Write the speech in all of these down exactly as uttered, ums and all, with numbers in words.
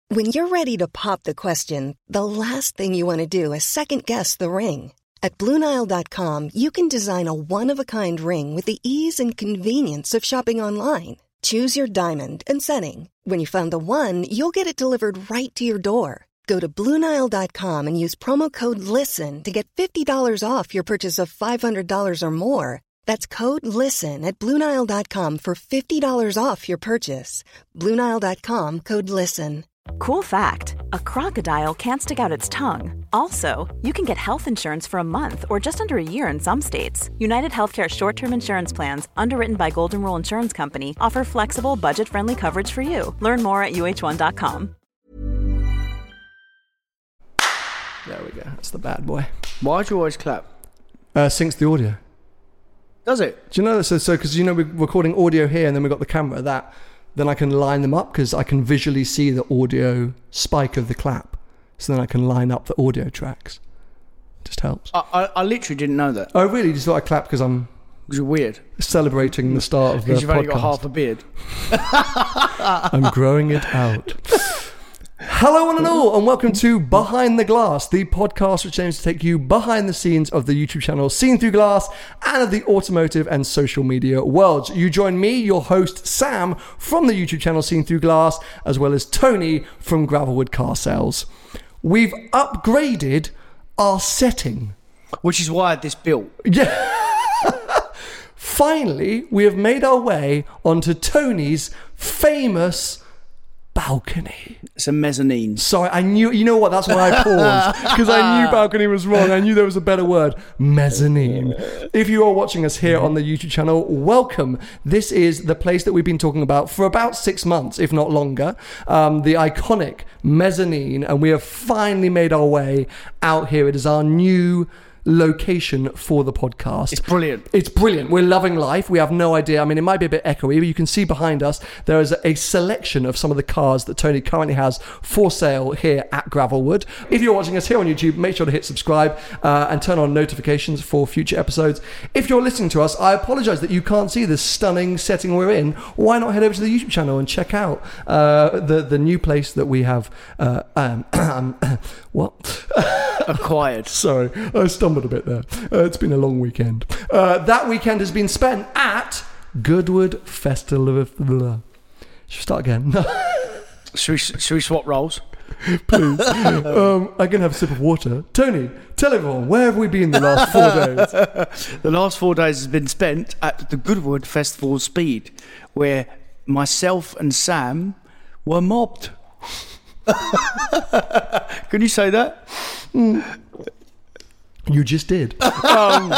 When you're ready to pop the question, the last thing you want to do is second-guess the ring. At Blue Nile dot com, you can design a one-of-a-kind ring with the ease and convenience of shopping online. Choose your diamond and setting. When you find the one, you'll get it delivered right to your door. Go to Blue Nile dot com and use promo code LISTEN to get fifty dollars off your purchase of five hundred dollars or more. That's code LISTEN at Blue Nile dot com for fifty dollars off your purchase. Blue Nile dot com, code LISTEN. Cool fact, a crocodile can't stick out its tongue. Also, you can get health insurance for a month or just under a year in some states. United Healthcare short-term insurance plans, underwritten by Golden Rule Insurance Company, offer flexible, budget-friendly coverage for you. Learn more at U H one dot com. There we go. That's the bad boy. Why do you always clap? Uh, syncs the audio. Does it? Do you know that? So, so because you know we're recording audio here, and then we've got the camera. That then I can line them up because I can visually see the audio spike of the clap. So then I can line up the audio tracks. It just helps. I, I, I literally didn't know that. Oh, really? You just thought I clapped because I'm Because you're weird. celebrating the start of the podcast. Because you've only got half a beard. I'm growing it out. Hello one and all, and welcome to Behind the Glass, the podcast which aims to take you behind the scenes of the YouTube channel Seen Through Glass and of the automotive and social media worlds. You join me, your host Sam, from the YouTube channel Seen Through Glass, as well as Tony from Gravelwood Car Sales. We've upgraded our setting. Which is why I had this built. Yeah. Finally, we have made our way onto Tony's famous balcony. It's a mezzanine. Sorry, I knew, you know what, that's why I paused, because I knew balcony was wrong. I knew there was a better word. Mezzanine. If you are watching us here on the YouTube channel, welcome. This is the place that we've been talking about for about six months, if not longer. Um, the iconic mezzanine, and we have finally made our way out here. It is our new location for the podcast. It's brilliant. It's brilliant. We're loving life. We have no idea. I mean, it might be a bit echoey, but you can see behind us there is a selection of some of the cars that Tony currently has for sale here at Gravelwood. If you're watching us here on YouTube, make sure to hit subscribe uh, and turn on notifications for future episodes. If you're listening to us, I apologize that you can't see this stunning setting we're in. Why not head over to the YouTube channel and check out uh, the, the new place that we have uh, um, what? Acquired. Sorry, I stumbled a bit there. Uh, it's been a long weekend. Uh, that weekend has been spent at Goodwood Festival of... Blah. Should we start again? should, we, should we swap roles? Please. um, I can have a sip of water. Tony, tell everyone, where have we been the last four days? The last four days has been spent at the Goodwood Festival of Speed, where myself and Sam were mobbed. Can you say that? Mm. You just did. Um,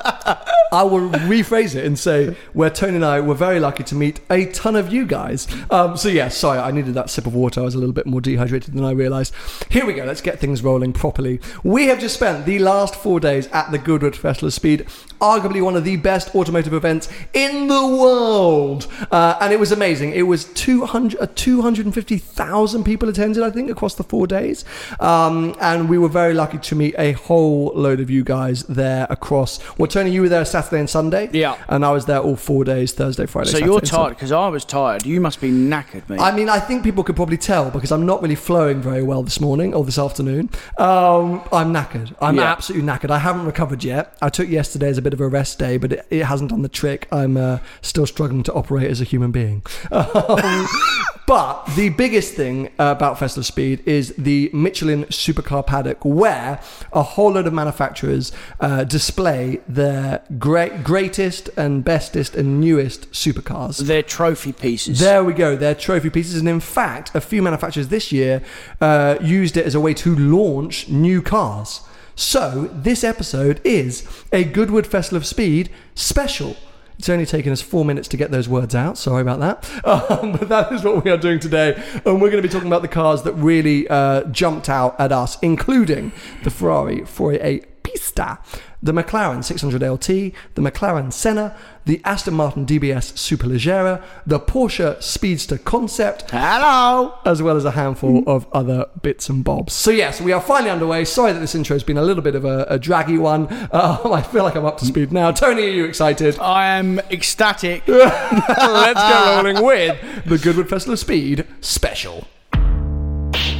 I will rephrase it and say where Tony and I were very lucky to meet a ton of you guys. Um, so yeah, sorry, I needed that sip of water. I was a little bit more dehydrated than I realised. Here we go. Let's get things rolling properly. We have just spent the last four days at the Goodwood Festival of Speed, arguably one of the best automotive events in the world. Uh, and it was amazing. It was two hundred, uh, two hundred fifty thousand people attended, I think, across the four days. Um, and we were very lucky to meet a whole load of you guys there across... Well, Tony, you were there Saturday and Sunday. Yeah. And I was there all four days, Thursday, Friday, so Saturday. So you're tired, because I was tired. You must be knackered, mate. I mean, I think people could probably tell, because I'm not really flowing very well this morning or this afternoon. Um, I'm knackered. I'm yeah. absolutely knackered. I haven't recovered yet. I took yesterday as a bit of a rest day, but it, it hasn't done the trick. I'm uh, still struggling to operate as a human being. Um, but the biggest thing uh, about Festival of Speed is the Michelin Supercar Paddock, where a whole load of manufacturers uh, display their great, greatest and bestest and newest supercars. Their trophy pieces. There we go, their trophy pieces. And in fact, a few manufacturers this year uh, used it as a way to launch new cars. So this episode is a Goodwood Festival of Speed special. It's only taken us four minutes to get those words out. Sorry about that. Um, but that is what we are doing today. And we're going to be talking about the cars that really uh, jumped out at us, including the Ferrari four eighty-eight Pista, the McLaren six hundred L T, the McLaren Senna, the Aston Martin D B S Superleggera, the Porsche Speedster Concept, hello, as well as a handful of other bits and bobs. So yes, we are finally underway. Sorry that this intro has been a little bit of a, a draggy one. Um, I feel like I'm up to speed now. Tony, are you excited? I am ecstatic. Let's get rolling with the Goodwood Festival of Speed special.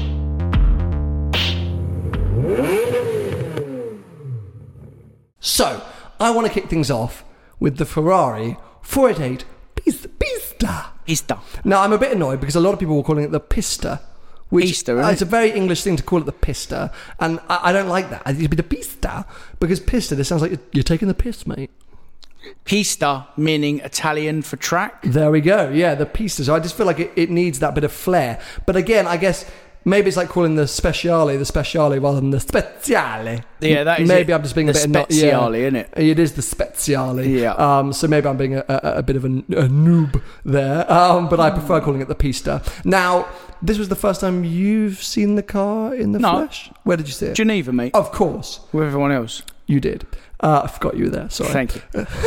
So, I want to kick things off with the Ferrari four eighty-eight Pista. Pista. Now, I'm a bit annoyed because a lot of people were calling it the Pista. Which, Pista, right? uh, it's a very English thing to call it the Pista, and I, I don't like that. It should be the Pista, because Pista, this sounds like you're taking the piss, mate. Pista, meaning Italian for track. There we go. Yeah, the Pista. So I just feel like it, it needs that bit of flair. But again, I guess maybe it's like calling the Speciale the Speciale rather than the Speziale. Yeah, that is Maybe it. I'm just being the a bit... no- Speziale, yeah. isn't it? It is the Speziale. Yeah. Um, so maybe I'm being a, a, a bit of a, a noob there. Um, but I prefer calling it the Pista. Now, this was the first time you've seen the car in the No. flesh? Where did you see it? Geneva, mate. Of course. With everyone else. You did. Uh, I forgot you were there. Sorry. Thank you.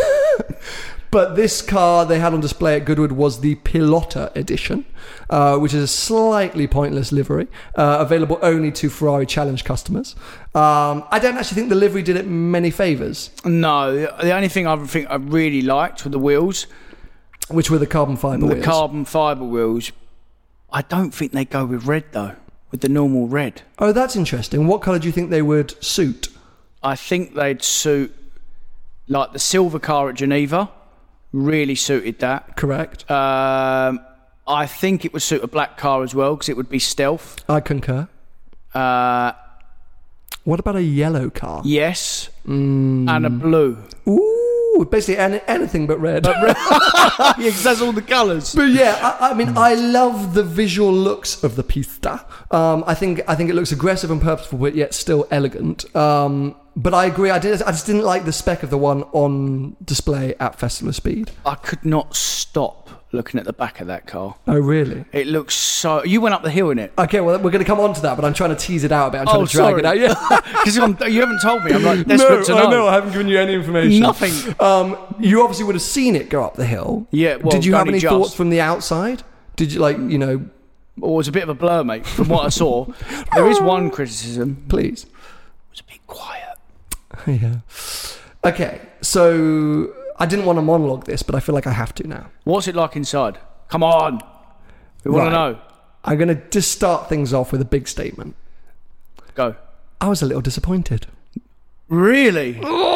But this car they had on display at Goodwood was the Pilota edition, uh, which is a slightly pointless livery, uh, available only to Ferrari Challenge customers. Um, I don't actually think the livery did it many favours. No, the only thing I think I really liked were the wheels. Which were the carbon fibre The wheels. carbon fibre wheels. I don't think they go with red, though. With the normal red. Oh, that's interesting. What colour do you think they would suit? I think they'd suit, like the silver car at Geneva, really suited that. Correct. Um, I think it would suit a black car as well, because it would be stealth. I concur. Uh, What about a yellow car? yes. Mm. And a blue. Ooh, basically any, anything but red. Yeah, because that's all the colours. But yeah, I, I mean, I love the visual looks of the Pista. Um, I think I think it looks aggressive and purposeful, but yet still elegant. Um, but I agree. I did. I just didn't like the spec of the one on display at Festival of Speed. I could not stop looking at the back of that car. Oh, really? It looks so... You went up the hill in it. Okay, well, we're going to come on to that, but I'm trying to tease it out a bit. I'm trying Oh, to drag sorry. it out. Yeah. Because you haven't told me. I'm like desperate no, to know. I know. I haven't given you any information. Nothing. Um, you obviously would have seen it go up the hill. Yeah, well, Did you have only any just. thoughts from the outside? Did you, like, you know... Well, it was a bit of a blur, mate, from what I saw. There is one criticism. Please. It was a bit quiet. Yeah. Okay, so I didn't want to monologue this, but I feel like I have to now. What's it like inside? Come on. We want to Right. know. I'm going to just start things off with a big statement. Go. I was a little disappointed. Really?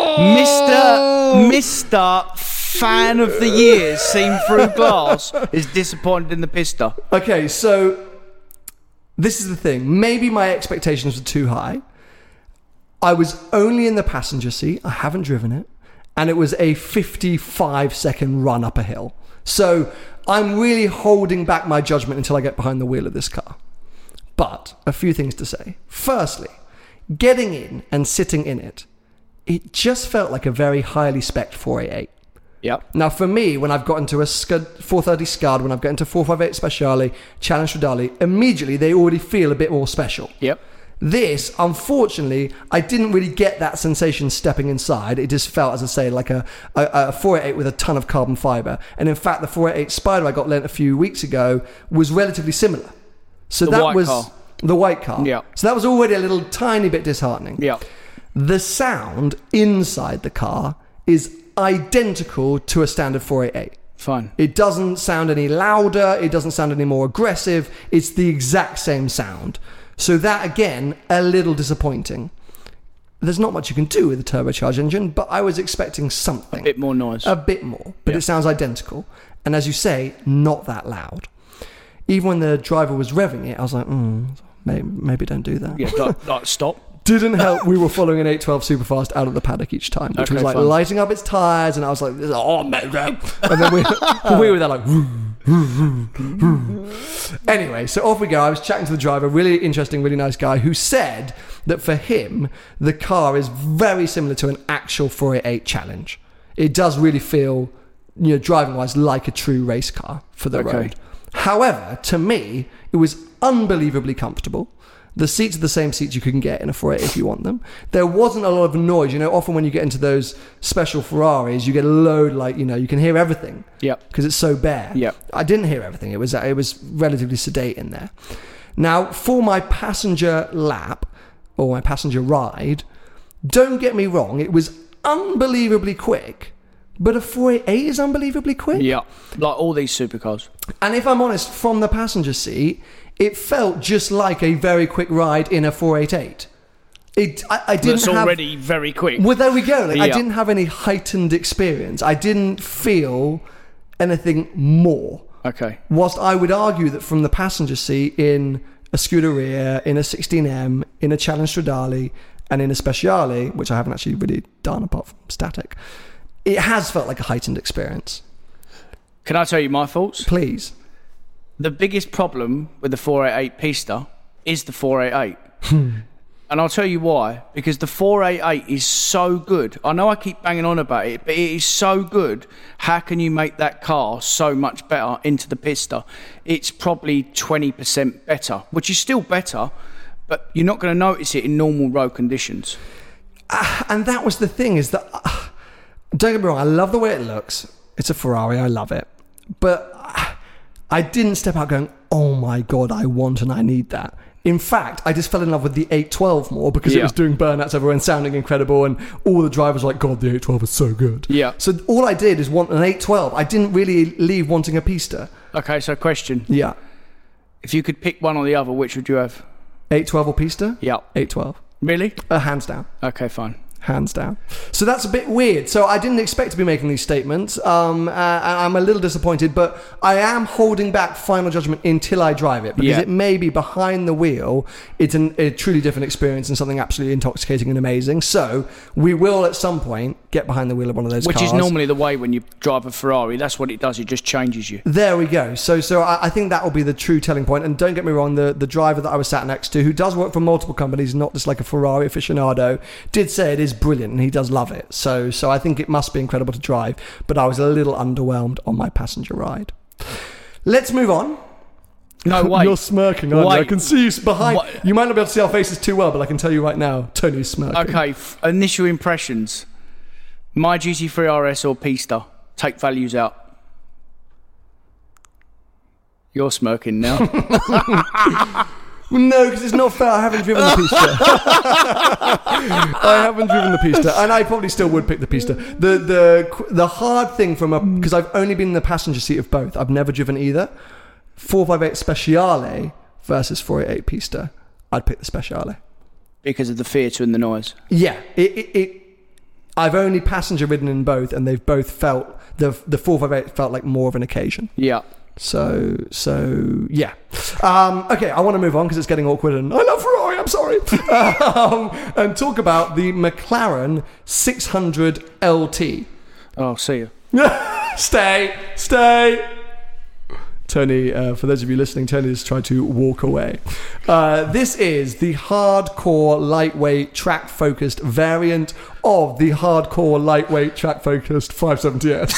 Mister Mister Fan of the Year seen through glass is disappointed in the Pista. Okay, so this is the thing. Maybe my expectations were too high. I was only in the passenger seat. I haven't driven it. And it was a fifty-five second run up a hill. So I'm really holding back my judgment until I get behind the wheel of this car. But a few things to say. Firstly, getting in and sitting in it, it just felt like a very highly spec'd four eighty-eight. Yep. Now, for me, when I've got into a Scud, four thirty Scud, when I've got into four fifty-eight Speciale, Challenge Stradale, immediately they already feel a bit more special. Yep. This, unfortunately, I didn't really get that sensation stepping inside. It just felt, as I say, like a, a, a four eighty-eight with a ton of carbon fibre. And in fact, the four eighty-eight Spider I got lent a few weeks ago was relatively similar. So The that white was car. the white car. Yeah. So that was already a little tiny bit disheartening. Yeah. The sound inside the car is identical to a standard four eighty-eight. Fine. It doesn't sound any louder. It doesn't sound any more aggressive. It's the exact same sound. So that, again, a little disappointing. There's not much you can do with a turbocharged engine, but I was expecting something. A bit more noise. A bit more. But Yeah. it sounds identical. And as you say, not that loud. Even when the driver was revving it, I was like, hmm, maybe, maybe don't do that. Yeah, like, like stop. Didn't help. We were following an eight twelve Superfast out of the paddock each time, which Okay, was like fun. lighting up its tyres, and I was like, oh, man. And then we, we were there like, anyway, so off we go. I was chatting to the driver, really interesting, really nice guy, who said that for him, the car is very similar to an actual four eighty-eight Challenge. It does really feel, you know, driving-wise, like a true race car for the Okay. road. However, to me, it was unbelievably comfortable. The seats are the same seats you can get in a four eighty if you want them. There wasn't a lot of noise. You know, often when you get into those special Ferraris, you get a load, like, you know, you can hear everything. Yep. Because it's so bare. Yep. I didn't hear everything. It was it was relatively sedate in there. Now, for my passenger lap, or my passenger ride, don't get me wrong, it was unbelievably quick. But a four eighty-eight is unbelievably quick. Yeah. Like all these supercars. And if I'm honest, from the passenger seat, it felt just like a very quick ride in a four eighty-eight. It, I, I didn't That's have, already very quick. Well, there we go. Like, Yeah. I didn't have any heightened experience. I didn't feel anything more. Okay. Whilst I would argue that from the passenger seat in a Scuderia, in a sixteen M, in a Challenge Stradale, and in a Speciale, which I haven't actually really done apart from static, it has felt like a heightened experience. Can I tell you my thoughts? Please. The biggest problem with the four eighty-eight Pista is the four eighty-eight. And I'll tell you why. Because the four eighty-eight is so good. I know I keep banging on about it, but it is so good. How can you make that car so much better into the Pista? It's probably twenty percent better, which is still better, but you're not going to notice it in normal road conditions. Uh, and that was the thing, is that, uh, don't get me wrong, I love the way it looks. It's a Ferrari, I love it. But uh, I didn't step out going, oh my God, I want and I need that. In fact, I just fell in love with the eight twelve more because yeah. it was doing burnouts everywhere and sounding incredible, and all the drivers were like, God, the eight twelve is so good. Yeah. So all I did is want an eight twelve. I didn't really leave wanting a Pista. Okay, so question. Yeah. If you could pick one or the other, which would you have? eight twelve or Pista? Yeah. eight twelve. Really? Uh, hands down. Okay, fine. Hands down. So that's a bit weird. So I didn't expect to be making these statements. Um, uh, I'm a little disappointed, but I am holding back final judgment until I drive it, because Yeah. it may be behind the wheel. It's an, a truly different experience and something absolutely intoxicating and amazing. So we will at some point get behind the wheel of one of those Which cars. is normally the way when you drive a Ferrari. That's what it does. It just changes you. There we go. So, so I, I think that will be the true telling point. And don't get me wrong, the, the driver that I was sat next to, who does work for multiple companies, not just like a Ferrari aficionado, did say it is brilliant and he does love it. So, so I think it must be incredible to drive. But I was a little underwhelmed on my passenger ride. Let's move on. No, wait. You're smirking, aren't you? I Wait. can see you behind. What? You might not be able to see our faces too well, but I can tell you right now, Tony's smirking. Okay, f- initial impressions. My G T three R S or Pista? Take values out. You're smirking now. Well, no, because it's not fair. I haven't driven the Pista. I haven't driven the Pista, and I probably still would pick the Pista. The the the hard thing from a, because I've only been in the passenger seat of both. I've never driven either. four fifty-eight Speciale versus four eighty-eight Pista. I'd pick the Speciale. Because of the theatre and the noise. Yeah, it, it, it. I've only passenger ridden in both, and they've both felt the the four fifty-eight felt like more of an occasion. Yeah. So, so yeah. Um, okay, I want to move on because it's getting awkward, and I love Ferrari. I'm sorry. um, and talk about the McLaren six hundred L T. Oh, see you. Stay, stay. Tony, uh, for those of you listening, Tony has tried to walk away. Uh, this is the hardcore lightweight track-focused variant of the hardcore lightweight track-focused five seventy S.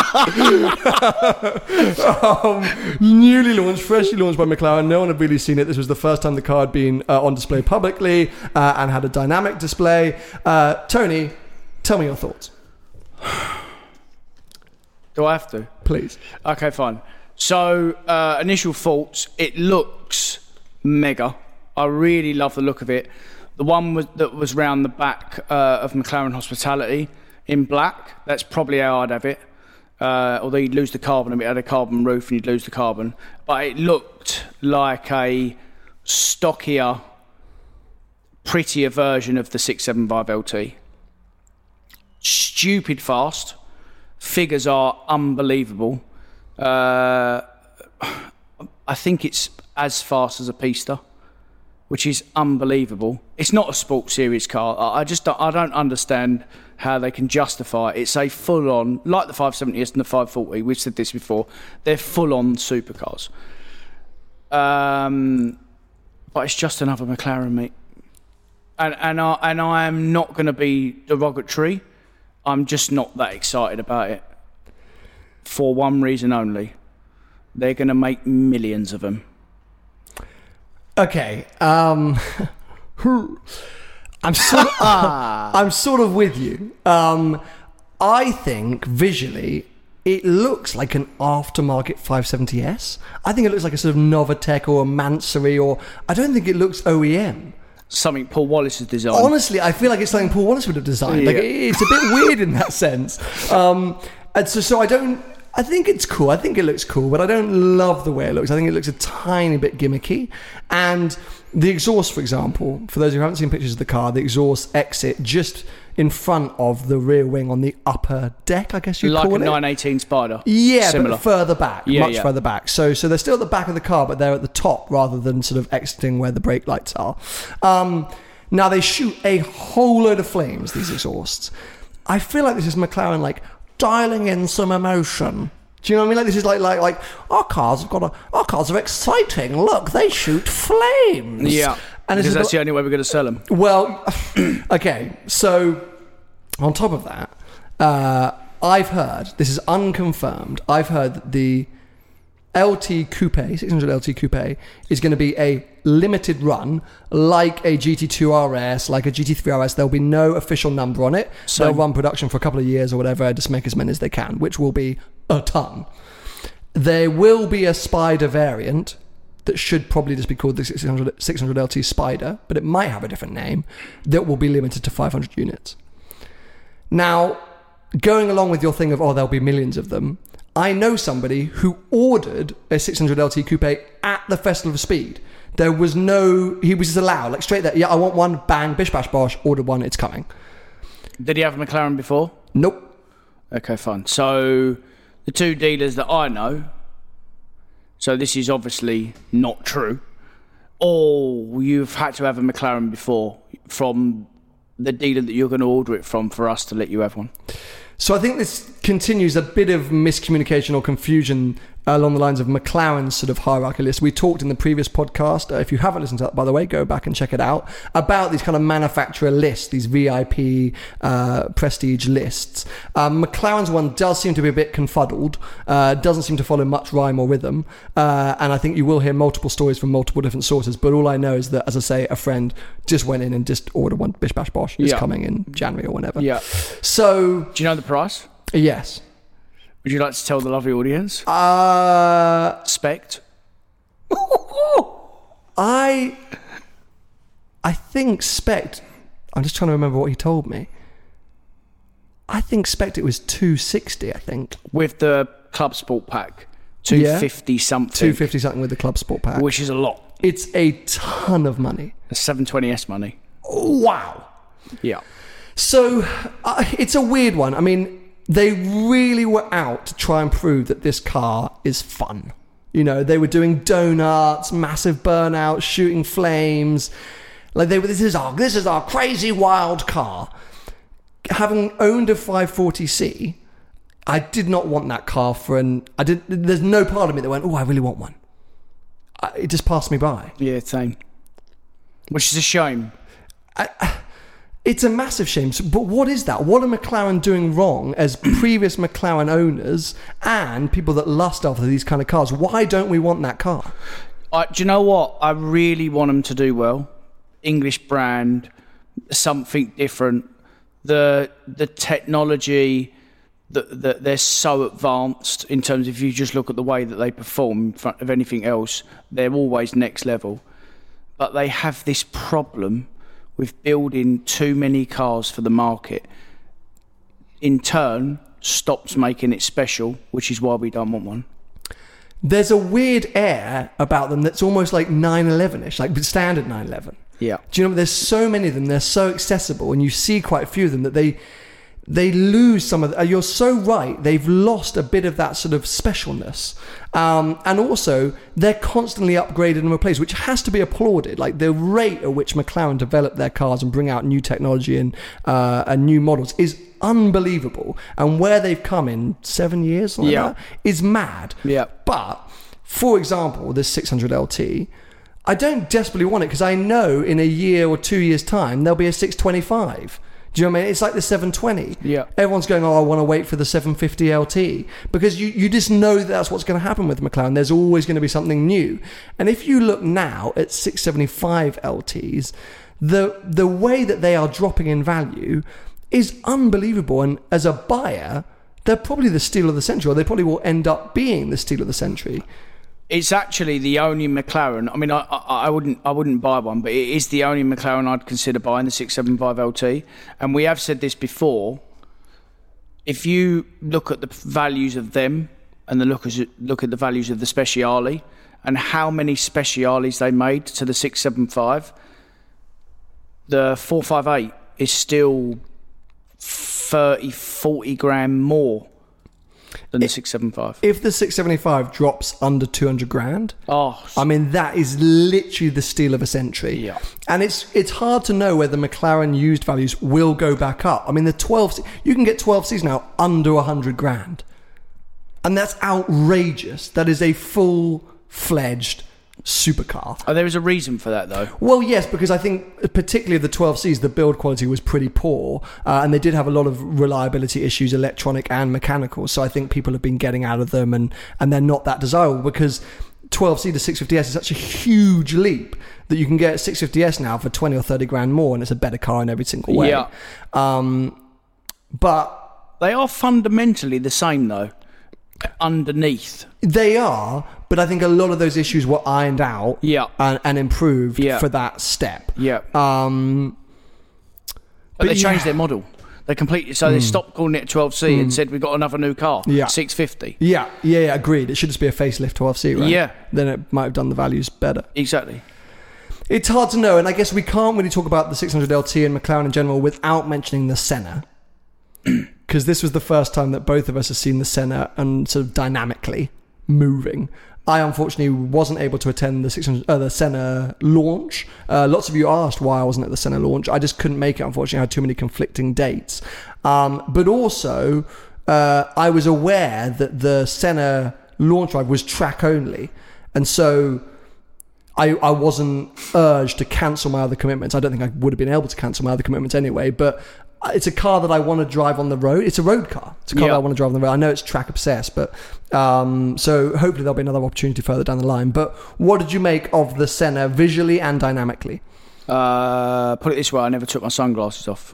um, newly launched, freshly launched by McLaren. No one had really seen it. This was the first time the car had been uh, on display publicly uh, and had a dynamic display. Uh, Tony, tell me your thoughts. Do I have to? Please. Okay, fine. So, uh, initial thoughts, it looks mega. I really love the look of it. The one was, that was round the back uh, of McLaren Hospitality in black, that's probably how I'd have it. Uh, although you'd lose the carbon a bit, it had a carbon roof and you'd lose the carbon. But it looked like a stockier, prettier version of the six seventy-five L T. Stupid fast. Figures are unbelievable. Uh, I think it's as fast as a Pista, which is unbelievable. It's not a sports series car. I just don't, I don't understand how they can justify it. It's a full-on, like the five seventy S and the five forty. We've said this before. They're full-on supercars. Um, but it's just another McLaren, mate. And and I and I am not going to be derogatory. I'm just not that excited about it. For one reason only. They're going to make millions of them. Okay. Um, I'm sort of, I'm sort of with you. Um, I think visually it looks like an aftermarket five seventy S. I think it looks like a sort of Novatec or a Mansory, or I don't think it looks O E M. Something Paul Wallace has designed. Honestly, I feel like it's something Paul Wallace would have designed. Yeah. Like, it's a bit weird in that sense. Um, and so, so I don't. I think it's cool. I think it looks cool, but I don't love the way it looks. I think it looks a tiny bit gimmicky. And the exhaust, for example, for those who haven't seen pictures of the car, the exhaust exit just in front of the rear wing on the upper deck, I guess you'd like call it. Like a nine eighteen Spider. Yeah, Similar. but further back, yeah, much yeah. further back. So so they're still at the back of the car, but they're at the top rather than sort of exiting where the brake lights are. Um, now, they shoot a whole load of flames, these exhausts. I feel like this is McLaren, like, dialing in some emotion. Do you know what I mean? Like, this is like, like, like our cars have got a, our cars are exciting. Look, they shoot flames. Yeah, and because that's about, the only way we're going to sell them. Well, okay, so on top of that, uh, I've heard, this is unconfirmed, I've heard that the L T Coupe, six hundred L T Coupe, is going to be a limited run, like a G T two R S, like a G T three R S. There'll be no official number on it. So they'll run production for a couple of years or whatever, just make as many as they can, which will be a ton. There will be a Spider variant that should probably just be called the six hundred, six hundred L T Spider, but it might have a different name, that will be limited to five hundred units. Now, going along with your thing of, oh, there'll be millions of them, I know somebody who ordered a six hundred L T Coupe at the Festival of Speed. There was no... He was just allowed, like straight there, yeah, I want one, bang, bish, bash, bosh, ordered one, it's coming. Did he have a McLaren before? Nope. Okay, fine. So, the two dealers that I know, so this is obviously not true, or you've had to have a McLaren before from the dealer that you're going to order it from for us to let you have one. So I think this continues a bit of miscommunication or confusion along the lines of McLaren's sort of hierarchy list. We talked in the previous podcast, uh, if you haven't listened to that, by the way, go back and check it out, about these kind of manufacturer lists, these V I P uh, prestige lists. Um, McLaren's one does seem to be a bit confuddled, uh, doesn't seem to follow much rhyme or rhythm, uh, and I think you will hear multiple stories from multiple different sources, but all I know is that, as I say, a friend just went in and just ordered one, bish bash bosh, it's yeah. coming in January or whenever. Yeah. So... Do you know the price? Yes. Would you like to tell the lovely audience? Uh, Spect. I, I think Spect. I'm just trying to remember what he told me. I think Spect it was two sixty. I think with the Club Sport pack, two fifty yeah. something. Two fifty something with the Club Sport pack, which is a lot. It's a ton of money. seven twenty S money. Wow. Yeah. So uh, it's a weird one. I mean, they really were out to try and prove that this car is fun. You know, they were doing donuts, massive burnouts, shooting flames. Like they were, this is our, this is our crazy wild car. Having owned a five forty C, I did not want that car for an. I did. There's no part of me that went, oh, I really want one. I, it just passed me by. Yeah, same. Which is a shame. I, It's a massive shame. But what is that? What are McLaren doing wrong as previous McLaren owners and people that lust after these kind of cars? Why don't we want that car? Uh, do you know what? I really want them to do well. English brand, something different. The the technology, that the, they're so advanced in terms of, if you just look at the way that they perform in front of anything else, they're always next level. But they have this problem with building too many cars for the market. In turn, stops making it special, which is why we don't want one. There's a weird air about them that's almost like nine eleven-ish, like standard nine eleven. Yeah. Do you know, there's so many of them, they're so accessible, and you see quite a few of them that they they lose some of the, you're so right, they've lost a bit of that sort of specialness. Um, and also, they're constantly upgraded and replaced, which has to be applauded. Like, the rate at which McLaren develop their cars and bring out new technology and, uh, and new models is unbelievable. And where they've come in seven years like yeah. that is mad. Yeah. But, for example, this six hundred L T, I don't desperately want it because I know in a year or two years' time, there'll be a six twenty-five. Do you know what I mean? It's like the seven twenty. Yeah. Everyone's going, oh, I want to wait for the seven fifty L T. Because you, you just know that that's what's going to happen with McLaren. There's always going to be something new. And if you look now at six seventy-five L Ts, the the way that they are dropping in value is unbelievable. And as a buyer, they're probably the steal of the century, or they probably will end up being the steal of the century. It's actually the only McLaren. I mean, I, I, I wouldn't, I wouldn't buy one, but it is the only McLaren I'd consider buying, the six seventy-five L T. And we have said this before. If you look at the values of them and the look, as, look at the values of the Speciale and how many Speciales they made to the six seventy-five, the four fifty-eight is still thirty, forty grand more than the six seventy-five. If the six seventy-five drops under two hundred grand, oh, I mean, that is literally the steal of a century. Yeah. And it's it's hard to know whether McLaren used values will go back up. I mean, the twelve, you can get twelve Cs now under one hundred grand. And that's outrageous. That is a full-fledged supercar. Oh, there is a reason for that, though. Well, yes, because I think particularly of the twelve Cs, the build quality was pretty poor, uh, and they did have a lot of reliability issues, electronic and mechanical. So I think people have been getting out of them, and and they're not that desirable because twelve C to six fifty S is such a huge leap that you can get a six fifty S now for twenty or thirty grand more, and it's a better car in every single way. Yeah. Um, but they are fundamentally the same, though. Underneath, they are, but I think a lot of those issues were ironed out, yeah. and, and improved yeah. for that step. Yeah. Um, but, but they yeah. changed their model. They completely so mm. they stopped calling it twelve C mm. and said we've got another new car, yeah. six fifty. Yeah, yeah, yeah, agreed. It should just be a facelift twelve C, right? Yeah. Then it might have done the values better. Exactly. It's hard to know, and I guess we can't really talk about the six hundred L T and McLaren in general without mentioning the Senna. Because this was the first time that both of us have seen the Senna and sort of dynamically moving. I unfortunately wasn't able to attend the six hundred, uh, the Senna launch. Uh, lots of you asked why I wasn't at the Senna launch. I just couldn't make it, unfortunately. I had too many conflicting dates. Um, but also, uh, I was aware that the Senna launch drive was track only. And so I, I wasn't urged to cancel my other commitments. I don't think I would have been able to cancel my other commitments anyway, but it's a car that I want to drive on the road. It's a road car. It's a car yeah. that I want to drive on the road. I know it's track obsessed, but um, so hopefully there'll be another opportunity further down the line. But what did you make of the Senna visually and dynamically? Uh, put it this way, I never took my sunglasses off.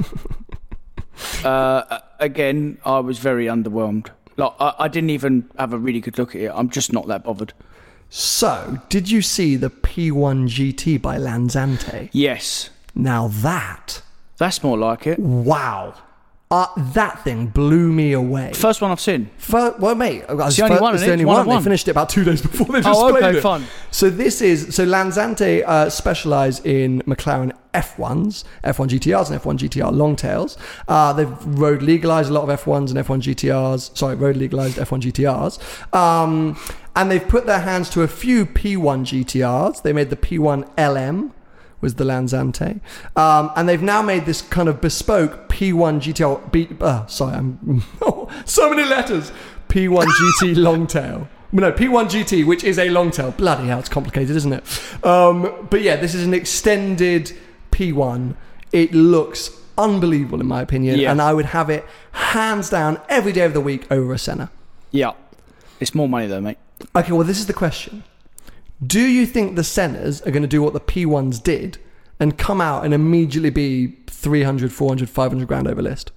uh, again, I was very underwhelmed. Like, I, I didn't even have a really good look at it. I'm just not that bothered. So, did you see the P one G T by Lanzante? Yes. Now that... That's more like it. Wow. Uh, that thing blew me away. First one I've seen. First, well, mate, it's the only first, one, it's isn't the only it? one. one. They finished it about two days before they oh, displayed okay, it. fun. So this is so Lanzante uh, specialise in McLaren F ones, F one G T Rs and F one G T R longtails. Uh, they've road legalised a lot of F ones and F one G T Rs. Sorry, road legalised F one G T Rs. Um, and they've put their hands to a few P one G T Rs. They made the P one L M. Was the Lanzante. Um, and they've now made this kind of bespoke P one G T R... B, uh, sorry, I'm... so many letters. P one G T Longtail. No, P one G T, which is a longtail. Bloody hell, it's complicated, isn't it? Um, but yeah, this is an extended P one. It looks unbelievable, in my opinion. Yeah. And I would have it hands down every day of the week over a Senna. Yeah. It's more money, though, mate. Okay, well, this is the question. Do you think the Sennas are going to do what the P ones did and come out and immediately be three hundred, four hundred, five hundred grand over list?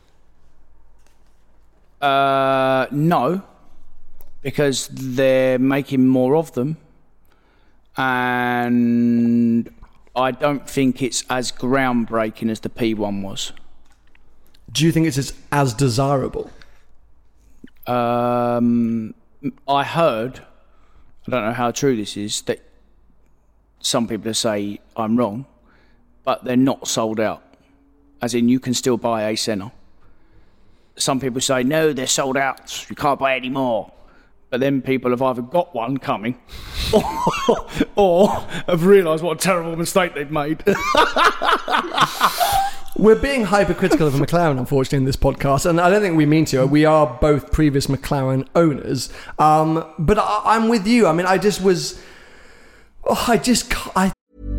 Uh, no, because they're making more of them, and I don't think it's as groundbreaking as the P one was. Do you think it's as, as desirable? Um, I heard... I don't know how true this is, that some people say I'm wrong, but they're not sold out. As in, you can still buy a Senna. Some people say, no, they're sold out, you can't buy any more. But then people have either got one coming or, or have realised what a terrible mistake they've made. We're being hypercritical of McLaren, unfortunately, in this podcast, and I don't think we mean to. We are both previous McLaren owners, um, but I, I'm with you. I mean, I just was... Oh, I just... I.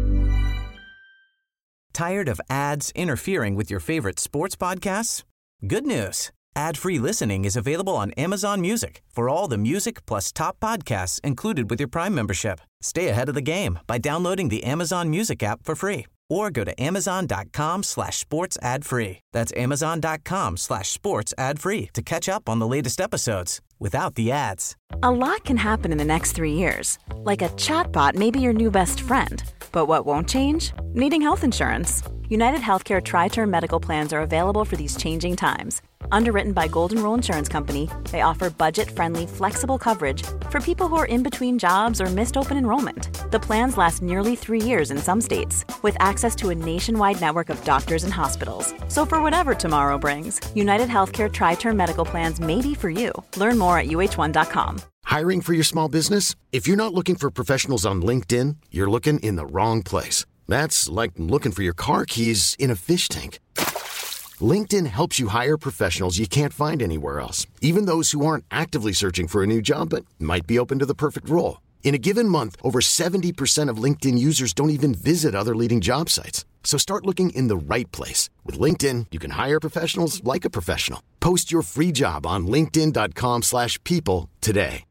Tired of ads interfering with your favorite sports podcasts? Good news. Ad-free listening is available on Amazon Music for all the music plus top podcasts included with your Prime membership. Stay ahead of the game by downloading the Amazon Music app for free or go to amazon.com slash sports ad free. That's amazon.com slash sports ad free to catch up on the latest episodes without the ads. A lot can happen in the next three years. Like a chatbot may be your new best friend. But what won't change? Needing health insurance. United Healthcare Tri-Term Medical Plans are available for these changing times. Underwritten by Golden Rule Insurance Company, they offer budget-friendly, flexible coverage for people who are in between jobs or missed open enrollment. The plans last nearly three years in some states, with access to a nationwide network of doctors and hospitals. So for whatever tomorrow brings, United Healthcare Tri-Term Medical Plans may be for you. Learn more at U H one dot com. Hiring for your small business? If you're not looking for professionals on LinkedIn, you're looking in the wrong place. That's like looking for your car keys in a fish tank. LinkedIn helps you hire professionals you can't find anywhere else, even those who aren't actively searching for a new job but might be open to the perfect role. In a given month, over seventy percent of LinkedIn users don't even visit other leading job sites. So start looking in the right place. With LinkedIn, you can hire professionals like a professional. Post your free job on linkedin dot com slash people today.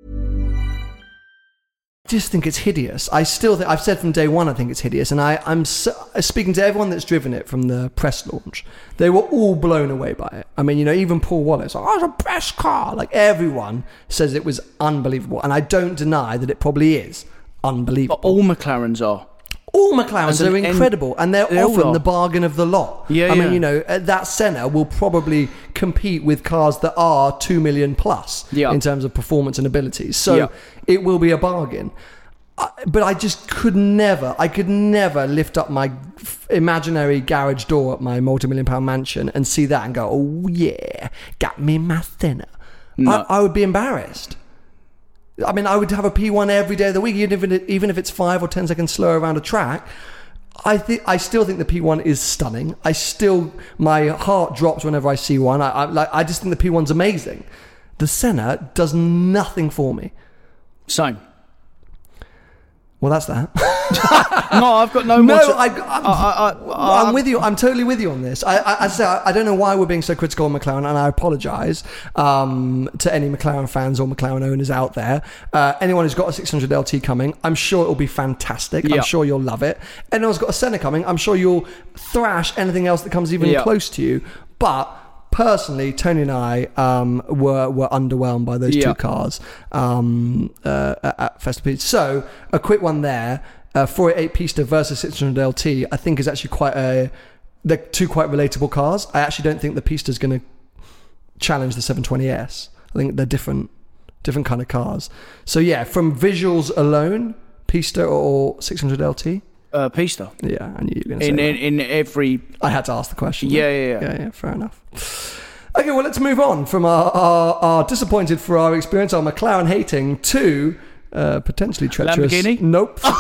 I just think it's hideous. I still think, I've said from day one, I think it's hideous. And I, I'm so, speaking to everyone that's driven it from the press launch. They were all blown away by it. I mean, you know, even Paul Wallace, like, oh, it's a best car. Like, everyone says it was unbelievable. And I don't deny that it probably is unbelievable. But all McLarens are. All McLarens are incredible, and they're, they're often the bargain of the lot. Yeah, I mean, yeah. you know, that Senna will probably compete with cars that are two million plus yeah. in terms of performance and abilities. So yeah. it will be a bargain. I, but I just could never, I could never lift up my f- imaginary garage door at my multi-million pound mansion and see that and go, oh yeah, got me my Senna. No. I, I would be embarrassed. I mean, I would have a P one every day of the week, even if, it, even if it's five or ten seconds slower around a track. I think I still think the P one is stunning. I still, my heart drops whenever I see one. I, I like. I just think the P one's amazing. The Senna does nothing for me. Same. Well, that's that. No, I've got no no. more. To, I, I'm, I, I, I, I'm with you. I'm totally with you on this. I, I, I say I, I don't know why we're being so critical of McLaren, and I apologise um, to any McLaren fans or McLaren owners out there. Uh, anyone who's got a six hundred L T coming, I'm sure it'll be fantastic. Yeah. I'm sure you'll love it. Anyone's got a Senna coming, I'm sure you'll thrash anything else that comes even yeah. close to you. But personally, Tony and I um, were were underwhelmed by those yeah. two cars um, uh, at Festival. So a quick one there. Uh, four eighty-eight Pista versus six hundred L T, I think is actually quite a... They're two quite relatable cars. I actually don't think the Pista's going to challenge the seven twenty S. I think they're different different kind of cars. So yeah, from visuals alone, Pista or six hundred L T? Uh, Pista. Yeah, I knew you were going to say in, that. in, in every... I had to ask the question. Yeah, yeah, yeah. Yeah, yeah, fair enough. Okay, well, let's move on from our, our, our disappointed for our experience, our McLaren hating, to... Uh, potentially treacherous. Lamborghini? Nope. so,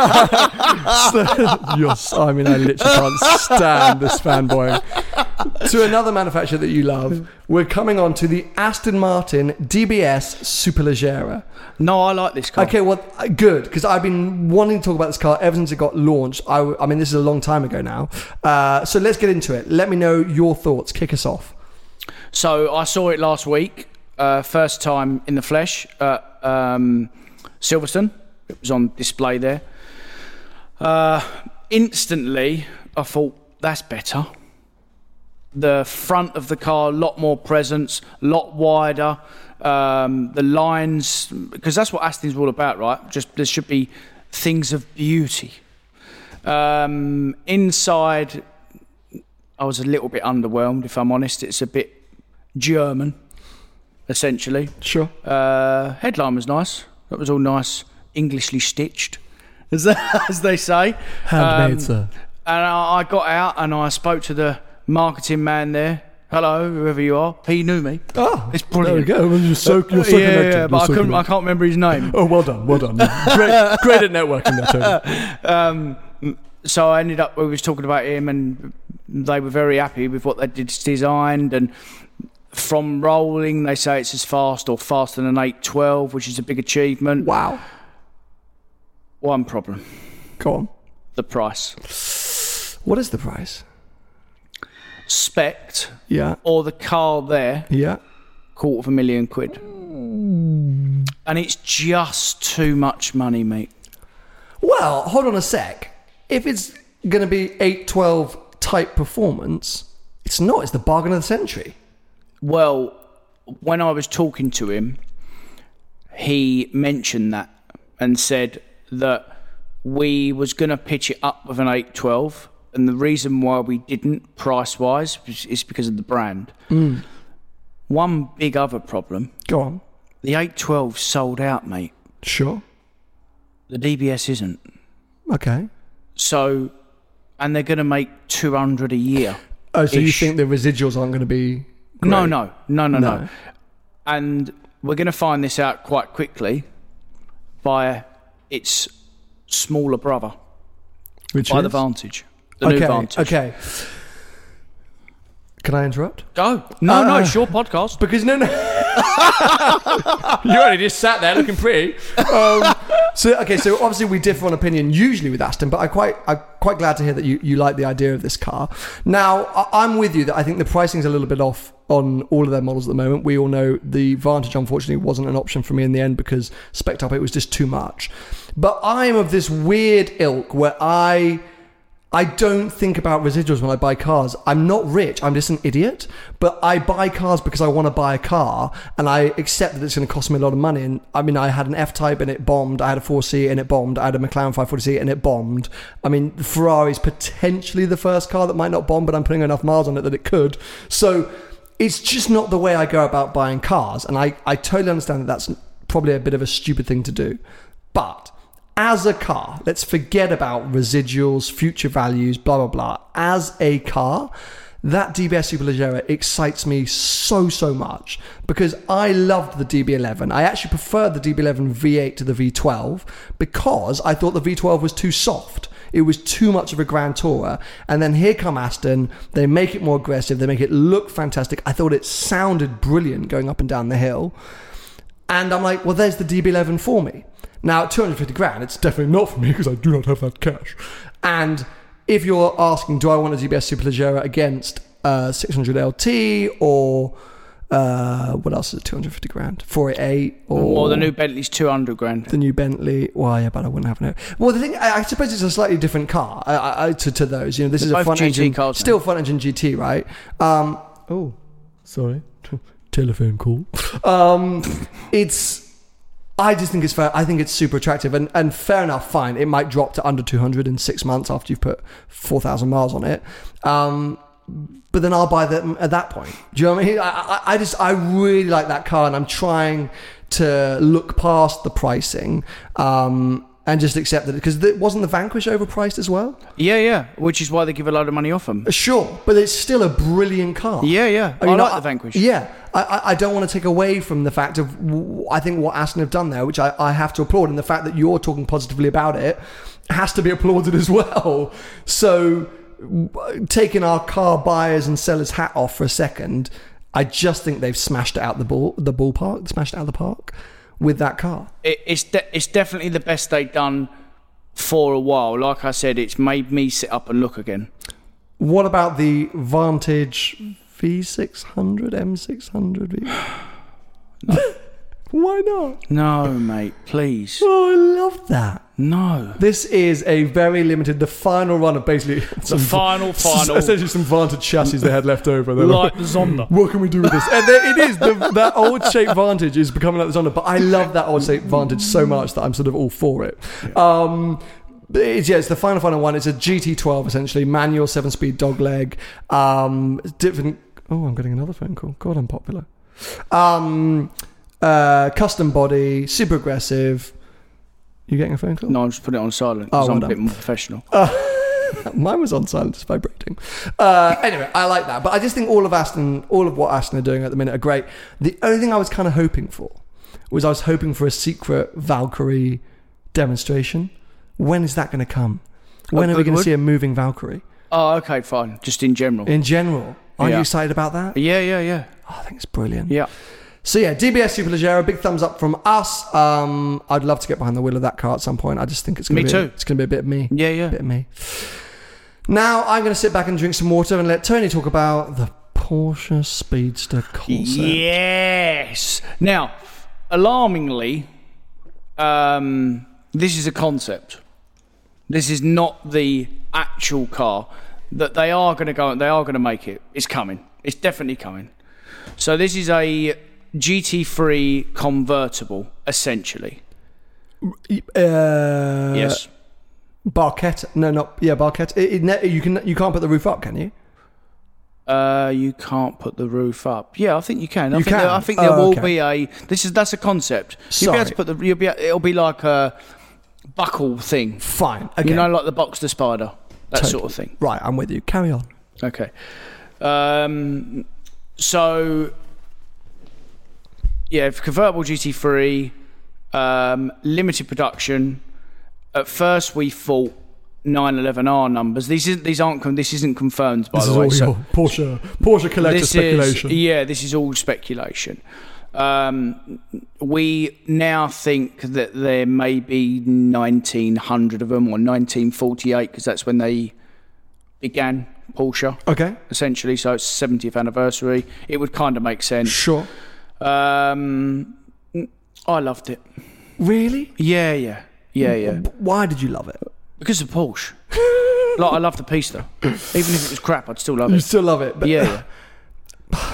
yes, I mean, I literally can't stand this fanboy. To another manufacturer that you love, we're coming on to the Aston Martin D B S Superleggera. No, I like this car. Okay, well, good, because I've been wanting to talk about this car ever since it got launched. I, I mean, this is a long time ago now. Uh, so let's get into it. Let me know your thoughts. Kick us off. So I saw it last week, uh, first time in the flesh at um, Silverstone. It was on display there. Uh, instantly, I thought, that's better. The front of the car, a lot more presence, a lot wider. Um, the lines, because that's what Aston's all about, right? Just there should be things of beauty. Um, inside, I was a little bit underwhelmed, if I'm honest. It's a bit German, essentially. Sure. Uh, headline was nice. That was all nice, Englishly stitched, as they, as they say. Handmade, um, sir. And I, I got out and I spoke to the marketing man there. Hello, whoever you are. He knew me. Oh, it's brilliant. There we go. You're so, you're so yeah, connected. yeah, but You're I, so couldn't, I connected. can't remember his name. Oh, well done, well done. great, great at networking there, Tony. Um, so I ended up, we was talking about him and they were very happy with what they did designed, and from rolling, they say it's as fast or faster than an eight twelve, which is a big achievement. Wow. One problem. Go on. The price. What is the price? Spec Yeah. or the car there, Yeah. quarter of a million quid. And it's just too much money, mate. Well, hold on a sec. If it's going to be eight twelve type performance, it's not. It's the bargain of the century. Well, when I was talking to him, he mentioned that and said that we was going to pitch it up with an eight twelve, and the reason why we didn't price-wise is because of the brand. Mm. One big other problem. Go on. The eight twelve sold out, mate. Sure. The D B S isn't. Okay. So, and they're going to make two hundred a year. Oh, so you think the residuals aren't going to be great? No, no, no, no, no, No. And we're going to find this out quite quickly by its smaller brother, Which by is? the Vantage, the okay, new Vantage. Okay. Can I interrupt? Go. No, Uh, no, it's your podcast. Because no, no. You only just sat there looking pretty. Um, so okay, so obviously we differ on opinion usually with Aston, but I quite, I'm quite glad to hear that you, you like the idea of this car. Now I, I'm with you that I think the pricing's a little bit off on all of their models at the moment. We all know the Vantage unfortunately wasn't an option for me in the end because spec'd up it was just too much. But I'm of this weird ilk where I. I don't think about residuals when I buy cars. I'm not rich. I'm just an idiot. But I buy cars because I want to buy a car, and I accept that it's going to cost me a lot of money. And I mean, I had an F-Type and it bombed. I had a four C and it bombed. I had a McLaren five forty C and it bombed. I mean, Ferrari's potentially the first car that might not bomb, but I'm putting enough miles on it that it could. So it's just not the way I go about buying cars. And I, I totally understand that that's probably a bit of a stupid thing to do. But as a car, let's forget about residuals, future values, blah, blah, blah. As a car, that D B S Superleggera excites me so, so much because I loved the D B eleven. I actually preferred the D B eleven V eight to the V twelve because I thought the V twelve was too soft. It was too much of a Grand Tourer. And then here come Aston. They make it more aggressive. They make it look fantastic. I thought it sounded brilliant going up and down the hill. And I'm like, well, there's the D B eleven for me. Now, two hundred fifty grand, it's definitely not for me because I do not have that cash. And if you're asking, do I want a D B S Superleggera against uh, six hundred L T or uh, what else is it, two hundred fifty grand? four eighty-eight or... Or the new Bentley's two hundred grand. The new Bentley, well, yeah, but I wouldn't have no. Well, the thing, I, I suppose it's a slightly different car I, I, to, to those. You know, this They're is a both front G T engine, cars, still front engine G T, right? Um, oh, sorry, telephone call. Um, it's. I just think it's fair. I think it's super attractive, and, and fair enough. Fine, it might drop to under two hundred in six months after you've put four thousand miles on it. Um, but then I'll buy them at that point. Do you know what I mean? I, I, I just I really like that car, and I'm trying to look past the pricing um, and just accept that because it wasn't the Vanquish overpriced as well. Yeah, yeah. Which is why they give a load of money off them. Sure, but it's still a brilliant car. Yeah, yeah. I, mean, like the Vanquish. Yeah. I, I don't want to take away from the fact of, I think what Aston have done there, which I, I have to applaud, and the fact that you're talking positively about it has to be applauded as well. So, taking our car buyers and sellers hat off for a second, I just think they've smashed it out the ball, the ballpark, smashed it out of the park with that car. It, it's de- it's definitely the best they've done for a while. Like I said, it's made me sit up and look again. What about the Vantage V six hundred, M six hundred? V? No. Why not? No, mate, please. Oh, I love that. No. This is a very limited, the final run of basically... The final, final. Essentially some Vantage chassis they had left over. They're like the Zonda. What can we do with this? And there, it is. The, that old shape Vantage is becoming like the Zonda. But I love that old shape Vantage so much that I'm sort of all for it. Yeah. Um, It's, yeah, it's the final, final one. It's a G T twelve, essentially. Manual, seven-speed dogleg. Um, different... Oh, I'm getting another phone call. God, I'm popular. Um, uh, custom body, super aggressive. You getting a phone call? No, I'm just putting it on silent because Oh, I'm well a bit done. more professional. Uh, mine was on silent, just vibrating. Uh, anyway, I like that. But I just think all of Aston, all of what Aston are doing at the minute are great. The only thing I was kind of hoping for was I was hoping for a secret Valkyrie demonstration. When is that going to come? When Oh, are we going to Goodwood? see a moving Valkyrie? Oh, okay, fine. Just in general. In general. Aren't Yeah. you excited about that? Yeah, yeah, yeah. Oh, I think it's brilliant. Yeah. So yeah, D B S Superleggera, big thumbs up from us. Um, I'd love to get behind the wheel of that car at some point. I just think it's going Me to be too. A, it's going to be a bit of me. Yeah, yeah. A bit of me. Now I'm going to sit back and drink some water and let Tony talk about the Porsche Speedster concept. Yes. Now, alarmingly, um, this is a concept. This is not the actual car. That they are going to go. They are going to make it. It's coming. It's definitely coming. So this is a G T three convertible, essentially. Uh, Yes. Barchetta. No, not yeah, Barchetta. It, it, you can you can't put the roof up, can you? Uh, you can't put the roof up. Yeah, I think you can. I You think can? There, I think there Oh, will okay. be a. This is that's a concept. You'll be Sorry. able to put the. You'll be. It'll be like a buckle thing. Fine. Okay. You know, like the Boxster Spider, that Totally. sort of thing. Right, I'm with you. Carry on. Okay. Um, so, yeah, for convertible G T three, um, limited production. At first, we thought nine eleven R numbers. These isn't. These aren't. con- This isn't confirmed, by This the is way. all So your Porsche Porsche collector this speculation. is yeah. This is all speculation. Um, we now think that there may be nineteen hundred of them, or nineteen forty-eight, because that's when they began Porsche. Okay. Essentially, so it's seventieth anniversary. It would kind of make sense. Sure. Um, I loved it. Really? Yeah, yeah, yeah, yeah. Why did you love it? Because of Porsche. Like, I love the Pista. Even if it was crap, I'd still love You it. still love it, but Yeah, yeah.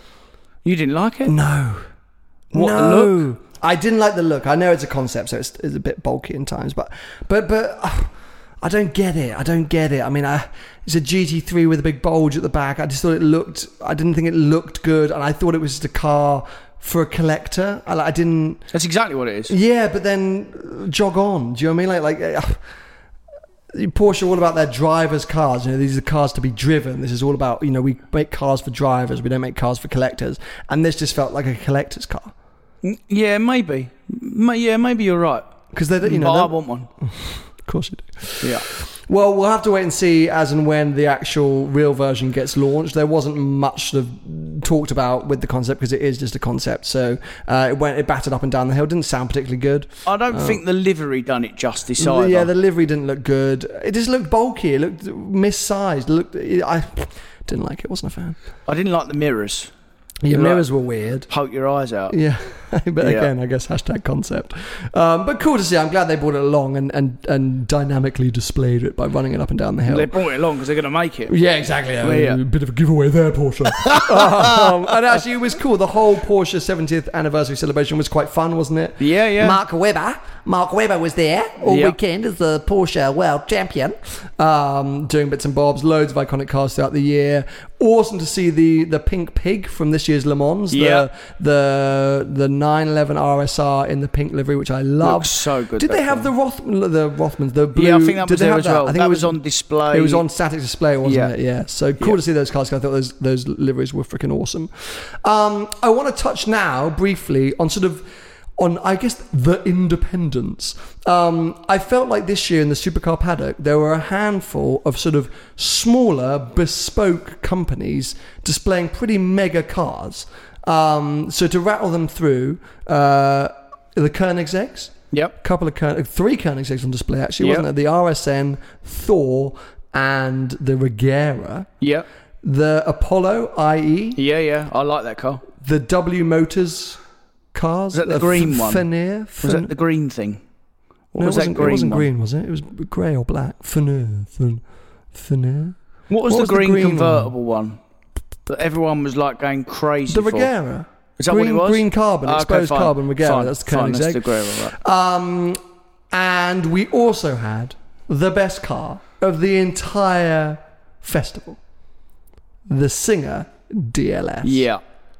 You didn't like it? no. What, the no. look? I didn't like the look. I know it's a concept, so it's, it's a bit bulky in times, but but but uh, I don't get it. I don't get it. I mean, I, it's a G T three with a big bulge at the back. I just thought it looked. I didn't think it looked good, and I thought it was just a car for a collector. I, I didn't. That's exactly what it is. Yeah, but then uh, jog on. Do you know what I mean? Like like. Uh, Porsche are all about their drivers' cars. You know, these are cars to be driven. This is all about, you know, we make cars for drivers. We don't make cars for collectors. And this just felt like a collector's car. Yeah, maybe. Ma- Yeah, maybe you're right. Because they, you know, But I they're- want one. of course you do. Yeah. Well, we'll have to wait and see as and when the actual real version gets launched. There wasn't much sort of talked about with the concept because it is just a concept. So uh, it went, it battered up and down the hill. Didn't sound particularly good. I don't think the livery done it justice either. Yeah, the livery didn't look good. It just looked bulky. It looked missized. It looked. It, I didn't like it. Wasn't a fan. I didn't like the mirrors. Your Right. mirrors were weird. Poke your eyes out. Yeah, but Yeah. again, I guess hashtag concept. Um, but cool to see. I'm glad they brought it along and, and, and dynamically displayed it by running it up and down the hill. They brought it along because they're going to make it. Yeah, exactly. Yeah. Yeah. A bit of a giveaway there, Porsche. um, and actually, it was cool. The whole Porsche seventieth anniversary celebration was quite fun, wasn't it? Yeah, yeah. Mark Webber. Mark Webber was there all Yep. weekend as the Porsche world champion, um, doing bits and bobs, loads of iconic cars throughout the year. Awesome to see the, the pink pig from this year's Le Mans, the Yeah. the the nine eleven R S R in the pink livery, which I love. Looks so good, Did they that have car. the Roth the Rothmans, the blue? Yeah, I think that did was they there have as well. I think That it was on display. It was on static display, wasn't Yeah. it? Yeah. So cool Yeah. to see those cars. 'Cause I thought those those liveries were freaking awesome. Um, I want to touch now briefly on sort of on I guess the independents. Um, I felt like this year in the supercar paddock there were a handful of sort of smaller bespoke companies displaying pretty mega cars. Um, so to rattle them through, uh, the Koenigsegg's. Yep. Couple of Koenig, three Koenigsegg's on display actually, Yep. wasn't it? The R S N, Thor, and the Regera. Yep. The Apollo I E, Yeah, yeah. I like that car. the W Motors cars. Was that the uh, green F- one? Fenir. Was Fen- that the green thing? What no, was it that wasn't, green it wasn't one? green, was it? It was grey or black. Fenir. Fen- Fenir. What was What the was the green, green convertible one? That everyone was like going crazy The for. Regera. Is that green, what it was? Green carbon, Ah, okay, exposed fine. carbon Regera. Fine, That's the fine, that's Koenigsegg. the Regera, right. Um, and we also had the best car of the entire festival, the Singer D L S. Yeah.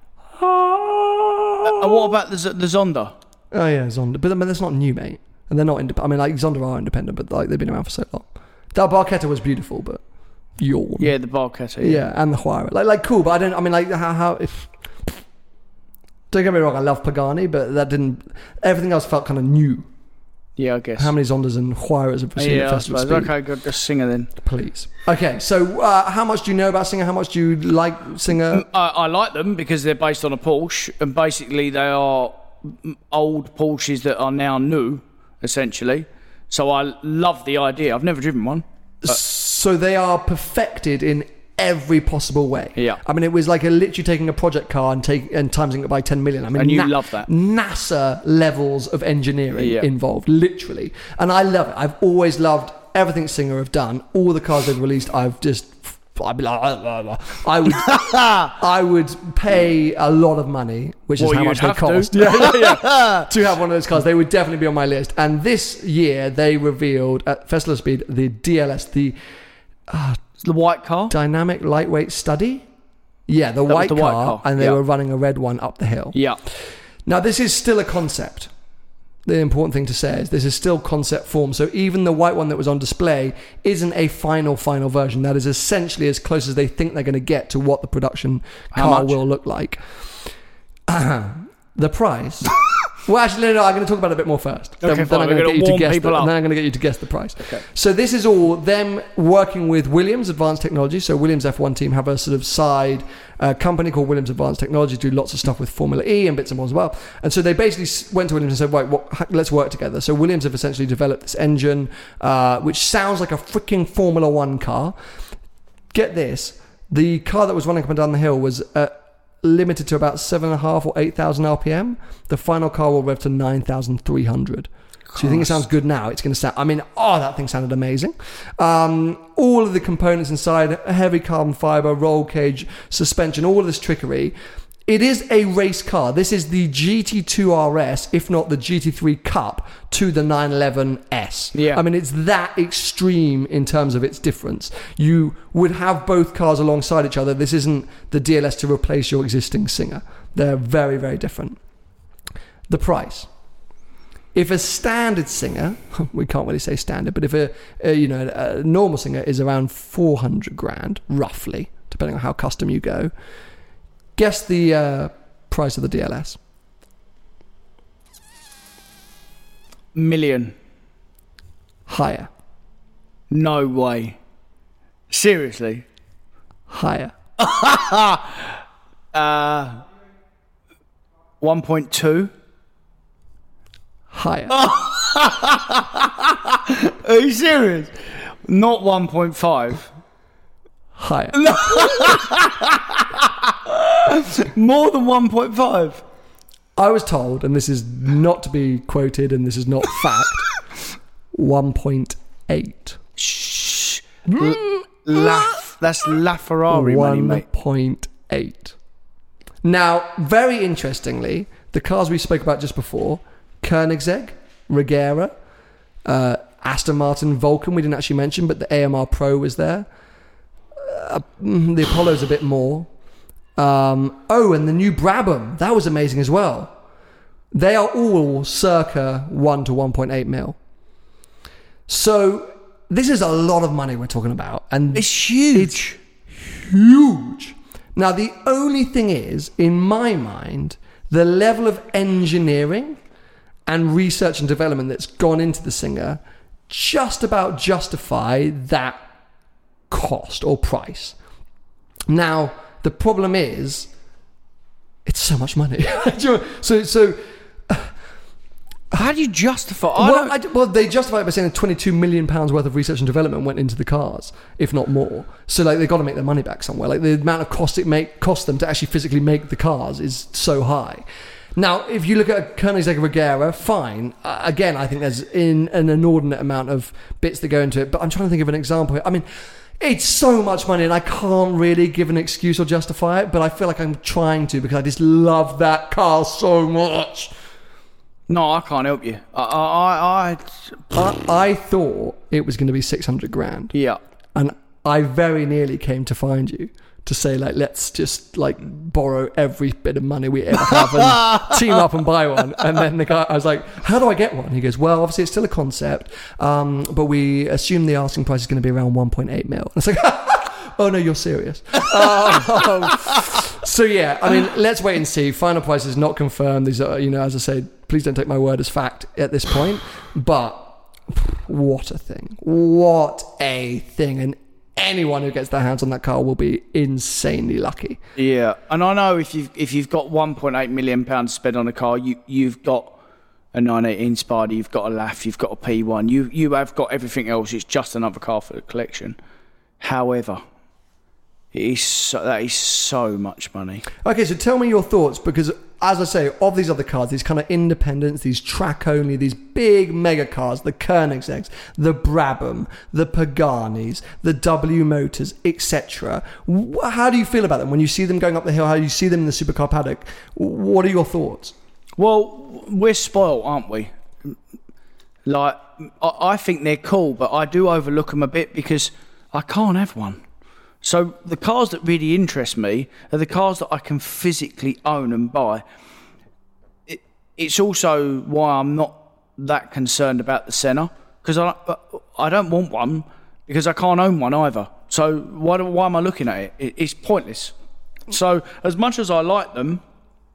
Uh, what about the, Z- the Zonda? Oh yeah, Zonda, but I mean, that's not new, mate. And they're not independent. I mean, like Zonda are independent, but like they've been around for so long. That Barchetta was beautiful, but yawn. Yeah, the Barchetta. yeah, and the Huayra, like like cool, but I don't. I mean, like how how if. Don't get me wrong, I love Pagani, but that didn't. Everything else felt kind of new. Yeah, I guess. How many Zondas and Huayras have we seen yeah, at I Festival suppose. Speed? Okay, good. Just Singer then. Please. Okay, so uh, how much do you know about Singer? How much do you like Singer? I, I like them because they're based on a Porsche, and basically they are mm, old Porsches that are now new, essentially. So I love the idea. I've never driven one. So they are perfected in every possible way. Yeah. I mean, it was like a literally taking a project car and take and timesing it by ten million. I mean, And you love that. NASA levels of engineering Yeah. involved, literally. And I love it. I've always loved everything Singer have done. All the cars they've released, I've just I'd be like, blah, blah, blah. I would, I would pay a lot of money, which is Well, how you'd much they have cost, to. yeah, yeah, yeah, to have one of those cars. They would definitely be on my list. And this year, they revealed at Festival of Speed the D L S, the uh, The white car? Dynamic Lightweight Study. Yeah, the, white, the car, white car, and they yeah. were running a red one up the hill. Yeah. Now, this is still a concept. The important thing to say is this is still concept form. So even the white one that was on display isn't a final, final version. That is essentially as close as they think they're going to get to what the production How car much? will look like. The price... Well, actually, no, no, I'm going to talk about it a bit more first. Okay, then, fine. then I'm We're going to gonna get you to warm guess. The, people and then up. I'm going to get you to guess the price. Okay. So this is all them working with Williams Advanced Technology. So Williams F one team have a sort of side uh, company called Williams Advanced Technology, do lots of stuff with Formula E and bits and bobs as well. And so they basically s- went to Williams and said, right, what, let's work together. So Williams have essentially developed this engine, uh, which sounds like a freaking Formula One car. Get this, the car that was running up and down the hill was uh, limited to about seven and a half or eight thousand R P M. The final car will rev to nine thousand three hundred. So you think it sounds good now? It's going to sound. I mean, oh, that thing sounded amazing. Um, all of the components inside, heavy carbon fiber, roll cage, suspension, all of this trickery. It is a race car. This is the G T two R S, if not the G T three Cup, to the nine eleven S. Yeah. I mean, it's that extreme in terms of its difference. You would have both cars alongside each other. This isn't the D L S to replace your existing Singer. They're very, very different. The price. If a standard Singer, we can't really say standard, but if a, a you know a normal Singer is around four hundred grand, roughly, depending on how custom you go. Guess the uh, price of the D L S. Million. Higher. No way. Seriously. Higher. uh, one point two. Higher. Are you serious? Not one point five. Higher. More than one point five. I was told, and this is not to be quoted, and this is not fact, one point eight. Shh. L- laugh. That's LaFerrari money, mate. one point eight. Now, very interestingly, the cars we spoke about just before, Koenigsegg, Regera, uh, Aston Martin, Vulcan, we didn't actually mention, but the A M R Pro was there. Uh, the Apollo's a bit more. Um, oh, and the new Brabham, that was amazing as well. They are all circa one to one point eight mil. So this is a lot of money we're talking about, and It's huge. It's huge. Now the only thing is, in my mind, the level of engineering and research and development that's gone into the Singer just about justify that cost or price. Now the problem is, it's so much money. so, so. How do you justify? I Well, don't- I, well, they justify it by saying twenty-two million pounds worth of research and development went into the cars, if not more. So, like, they've got to make their money back somewhere. Like, the amount of cost it make cost them to actually physically make the cars is so high. Now, if you look at a Koenigsegg Regera, fine. Uh, again, I think there's in an inordinate amount of bits that go into it. But I'm trying to think of an example here. I mean, it's so much money, and I can't really give an excuse or justify it. But I feel like I'm trying to because I just love that car so much. No, I can't help you. I, I, I, I, I thought it was going to be six hundred grand. yeah. And I very nearly came to find you to say, like, let's just, like, borrow every bit of money we ever have and team up and buy one. And then the guy, I was like, how do I get one? He goes, well, obviously it's still a concept, um, but we assume the asking price is going to be around one point eight mil. And it's like, oh, no, you're serious. um, so, yeah, I mean, let's wait and see. Final price is not confirmed. These are, you know, as I said, please don't take my word as fact at this point. But what a thing. What a thing. And anyone who gets their hands on that car will be insanely lucky. Yeah, and I know if you've if you've got one point eight million pounds spent on a car, you you've got a nine eighteen Spider, you've got a L A F, you've got a P one, you you have got everything else. It's just another car for the collection. However, it is so, that is so much money. Okay, so tell me your thoughts, because as I say, of these other cars, these kind of independents, these track only, these big mega cars, the Koenigseggs, the Brabham, the Paganis, the W Motors, et cetera. How do you feel about them when you see them going up the hill? How you see them in the supercar paddock? What are your thoughts? Well, we're spoiled, aren't we? Like, I, I think they're cool, but I do overlook them a bit because I can't have one. So the cars that really interest me are the cars that I can physically own and buy. It, it's also why I'm not that concerned about the Senna, because I, I don't want one because I can't own one either. So why, do, why am I looking at it? it? It's pointless. So as much as I like them,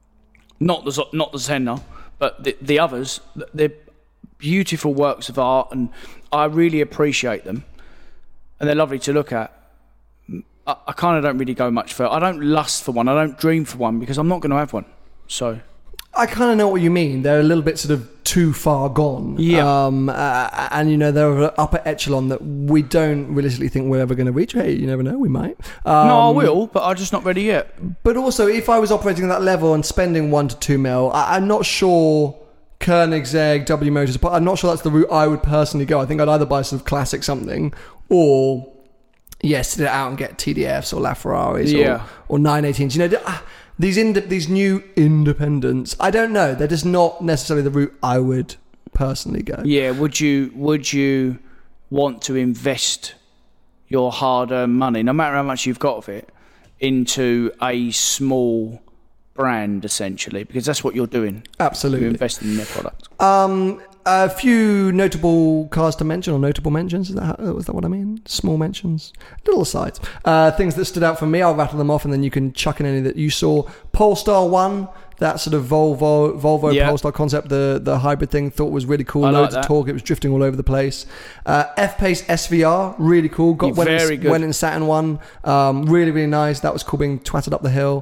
not the, not the Senna, but the, the others, they're beautiful works of art and I really appreciate them. And they're lovely to look at. I, I kind of don't really go much for. I don't lust for one. I don't dream for one because I'm not going to have one. So I kind of know what you mean. They're a little bit sort of too far gone. Yeah. Um, uh, and, you know, they're an upper echelon that we don't realistically think we're ever going to reach. Hey, you never know, we might. Um, no, I will, but I'm just not ready yet. But also, if I was operating at that level and spending one to two mil, I, I'm not sure Koenigsegg, W Motors, but I'm not sure that's the route I would personally go. I think I'd either buy sort of classic something or... Yes, sit it out and get T D Fs or LaFerraris yeah. or, or nine eighteens. You know, these ind- these new independents, I don't know. They're just not necessarily the route I would personally go. Yeah, would you would you want to invest your hard-earned money, no matter how much you've got of it, into a small brand, essentially? Because that's what you're doing. Absolutely. You're investing in their product. Um... A few notable cars to mention, or notable mentions. Is that, was that what I mean? Small mentions, little asides. Uh, things that stood out for me, I'll rattle them off, and then you can chuck in any that you saw. Polestar One, that sort of Volvo, Volvo yeah. Polestar concept, the the hybrid thing, thought was really cool. I Loads like of torque. It was drifting all over the place. Uh, F-Pace S V R, really cool. Got went Very in, good. went in Saturn One, um, really really nice. That was cool being twatted up the hill.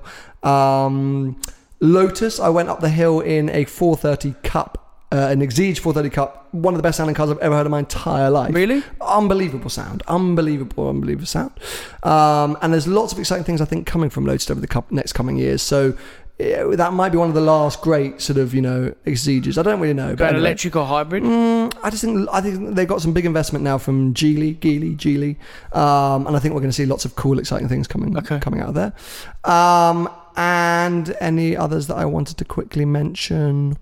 Um, Lotus, I went up the hill in a four thirty Cup. Uh, an Exige four thirty Cup, one of the best sounding cars I've ever heard in my entire life. Really? Unbelievable sound. Unbelievable, unbelievable sound. Um, and there's lots of exciting things, I think, coming from Lotus over the cup, next coming years. So yeah, that might be one of the last great sort of, you know, Exiges. I don't really know. But anyway. electric or hybrid? Mm, I just think I think they've got some big investment now from Geely, Geely, Geely. Um, and I think we're going to see lots of cool, exciting things coming okay. coming out of there. Um, and any others that I wanted to quickly mention...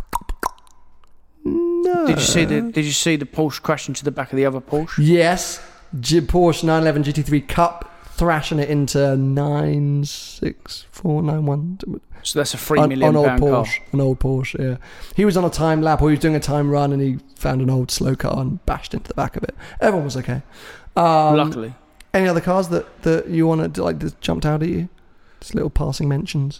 No. Did you see the Did you see the Porsche crash into the back of the other Porsche? Yes, G- Porsche nine eleven G T three Cup thrashing it into nine six four nine one. So that's a three million an, an pound old car. Porsche, an old Porsche. Yeah, he was on a time lap or he was doing a time run and he found an old slow car and bashed into the back of it. Everyone was okay. Um, Luckily. Any other cars that, that you want to like that jumped out at you? Just little passing mentions.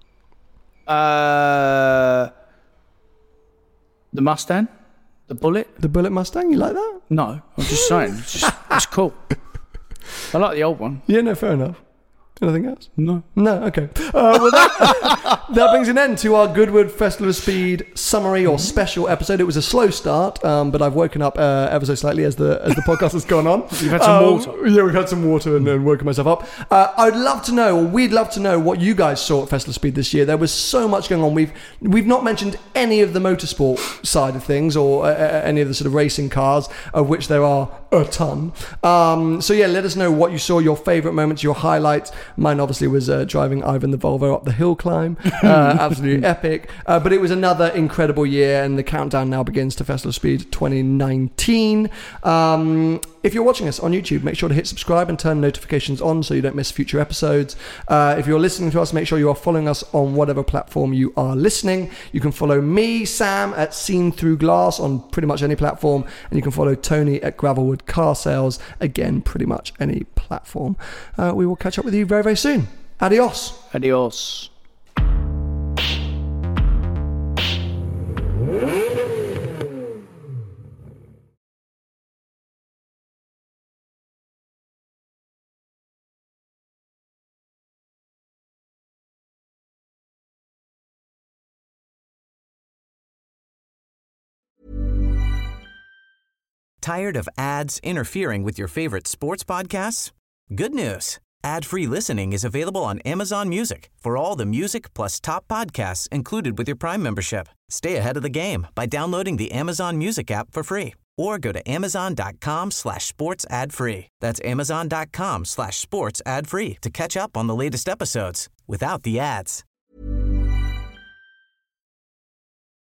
Uh. The Mustang? The Bullet? The Bullet Mustang, you like that? No, I'm just saying. It's, just, it's cool. I like the old one. Yeah, no, fair enough. Anything else? No. No, okay. Uh, well, that, that brings an end to our Goodwood Festival of Speed summary or special episode. It was a slow start, um, but I've woken up uh, ever so slightly as the as the podcast has gone on. You've had some um, water. Yeah, we've had some water and, and woken myself up. Uh, I'd love to know, or we'd love to know, what you guys saw at Festival of Speed this year. There was so much going on. We've we've not mentioned any of the motorsport side of things or uh, any of the sort of racing cars, of which there are a ton. Um, so yeah, let us know what you saw, your favourite moments, your highlights. Mine obviously was uh, driving Ivan the Volvo up the hill climb. Uh, absolutely epic. Uh, but it was another incredible year, and the countdown now begins to Festival of Speed twenty nineteen. Um, if you're watching us on YouTube, make sure to hit subscribe and turn notifications on so you don't miss future episodes. Uh, if you're listening to us, make sure you are following us on whatever platform you are listening. You can follow me, Sam, at Seen Through Glass on pretty much any platform, and you can follow Tony at Gravelwood Car Sales, again, pretty much any platform. Uh, we will catch up with you very, very soon. Adios. Adios. Tired of ads interfering with your favorite sports podcasts? Good news. Ad-free listening is available on Amazon Music for all the music plus top podcasts included with your Prime membership. Stay ahead of the game by downloading the Amazon Music app for free or go to amazon.com slash sports ad free. That's amazon.com slash sports ad free to catch up on the latest episodes without the ads.